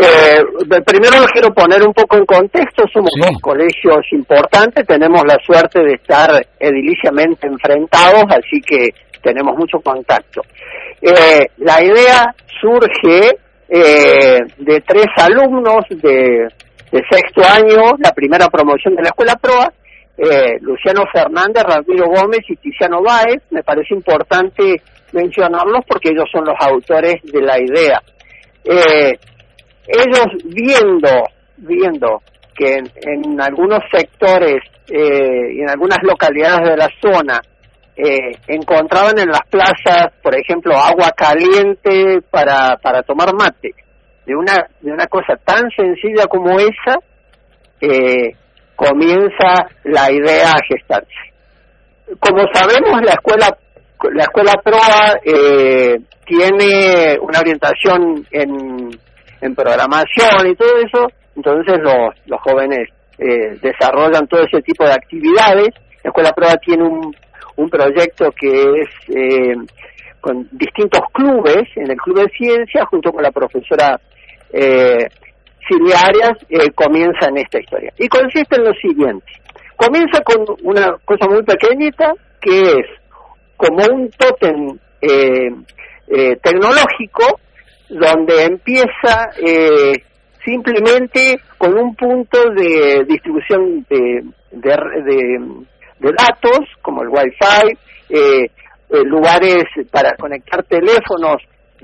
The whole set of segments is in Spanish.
Primero lo quiero poner un poco en contexto. Somos dos colegios importantes, tenemos la suerte de estar ediliciamente enfrentados, así que tenemos mucho contacto. La idea surge de 3 alumnos de sexto año, la primera promoción de la Escuela Proa, Luciano Fernández, Ramiro Gómez y Tiziano Báez. Me parece importante mencionarlos porque ellos son los autores de la idea. Ellos viendo que en algunos sectores y en algunas localidades de la zona encontraban en las plazas, por ejemplo, agua caliente para tomar mate, de una cosa tan sencilla como esa, comienza la idea a gestarse. Como sabemos, la escuela Proa tiene una orientación en programación y todo eso, entonces los jóvenes desarrollan todo ese tipo de actividades. La Escuela Proa tiene un proyecto que es con distintos clubes. En el Club de Ciencia, junto con la profesora Silvia Arias, comienza en esta historia. Y consiste en lo siguiente. Comienza con una cosa muy pequeñita, que es como un tótem tecnológico, donde empieza simplemente con un punto de distribución de datos, como el Wi-Fi, lugares para conectar teléfonos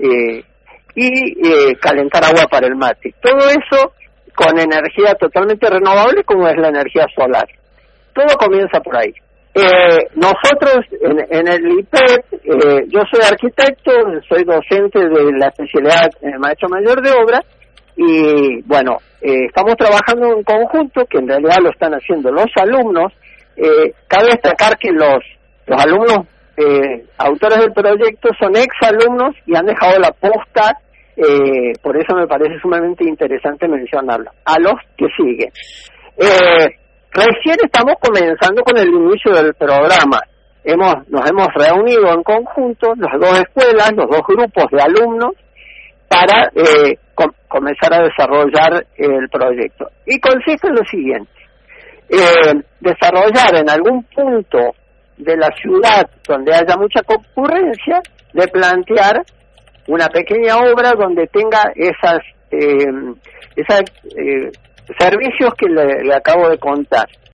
y calentar agua para el mate. Todo eso con energía totalmente renovable, como es la energía solar. Todo comienza por ahí. Nosotros en el IPEP, yo soy arquitecto, soy docente de la especialidad maestro mayor de obra, y bueno, estamos trabajando en conjunto, que en realidad lo están haciendo los alumnos. Cabe destacar que los alumnos autores del proyecto son exalumnos y han dejado la posta, por eso me parece sumamente interesante mencionarlo. A los que siguen. Recién estamos comenzando con el inicio del programa. Nos hemos reunido en conjunto, las dos escuelas, los dos grupos de alumnos, para comenzar a desarrollar el proyecto. Y consiste en lo siguiente. Desarrollar en algún punto de la ciudad donde haya mucha concurrencia, de plantear una pequeña obra donde tenga esos servicios que le acabo de contar.